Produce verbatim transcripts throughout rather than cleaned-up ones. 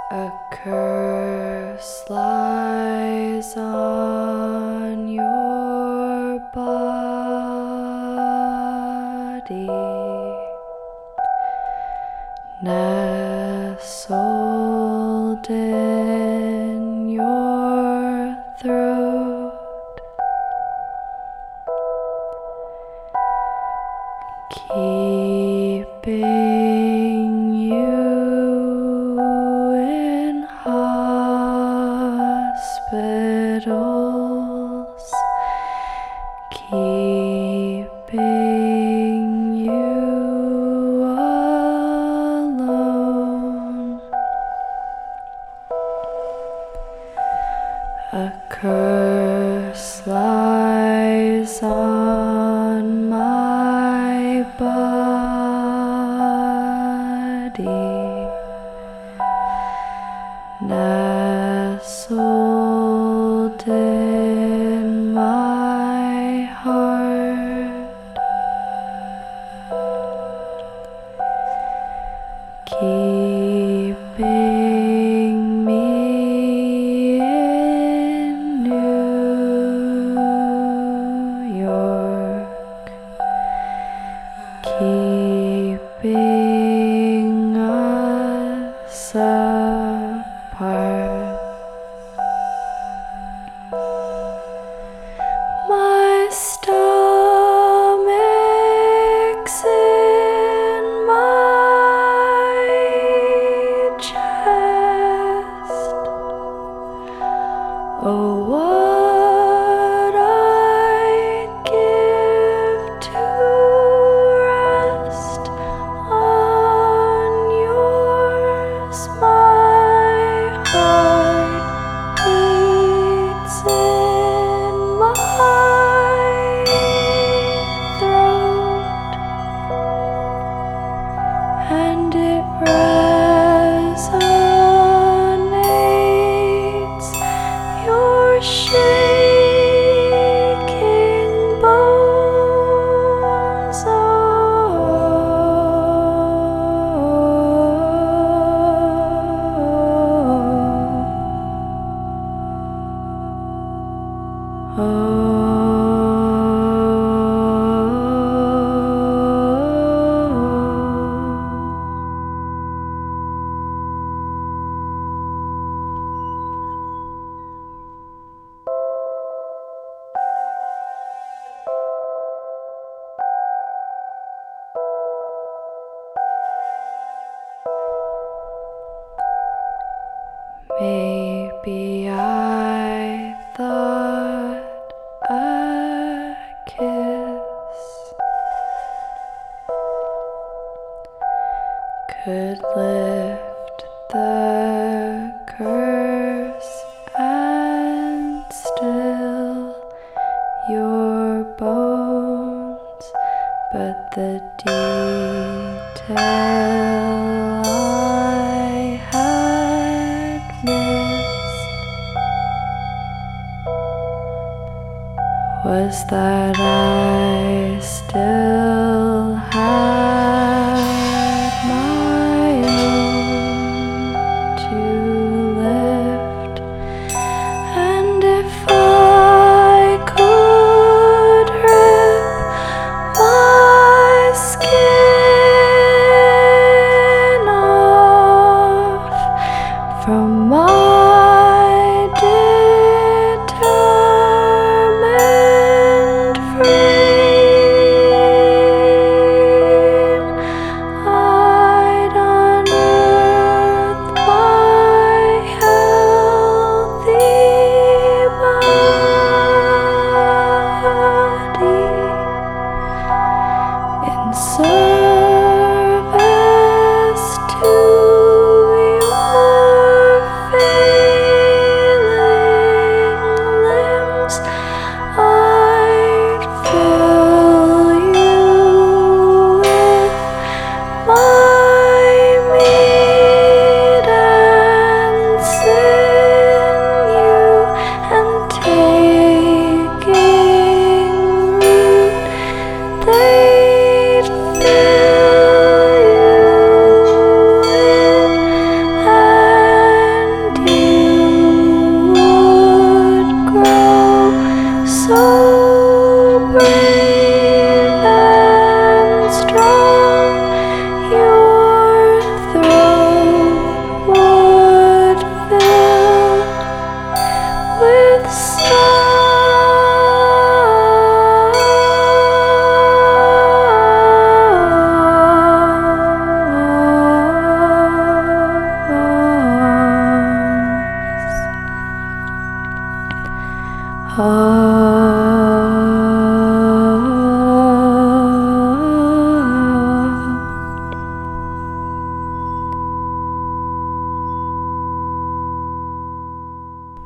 A curse lies on your body, nestled in your throat, keeping you in hospitals, keeping you alone. A curse lies on my body, nestled in my heart, keeping me in New York, keeping us apart. My stomach's in my chest. Oh, what I'd give to rest on yours. My heart beats in my throat, and it resonates. Your shaking bones. Oh, oh. Maybe I thought a kiss could lift the curse and still your bones, but the detail I had missed was that I still had my own to lift, and if I could rip my skin off from my determined frame,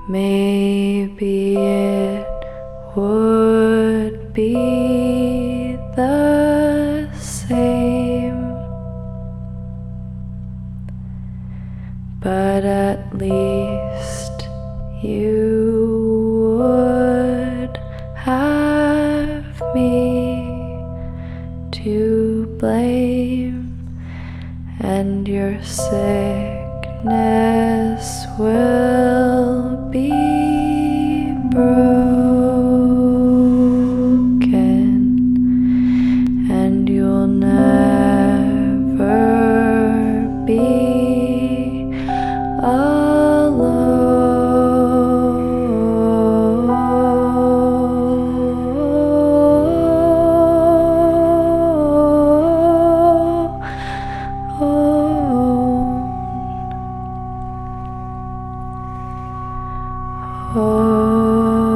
maybe it would be the same, but at least you would have me to blame, and your sickness will be broken, and you'll never be alone. Oh.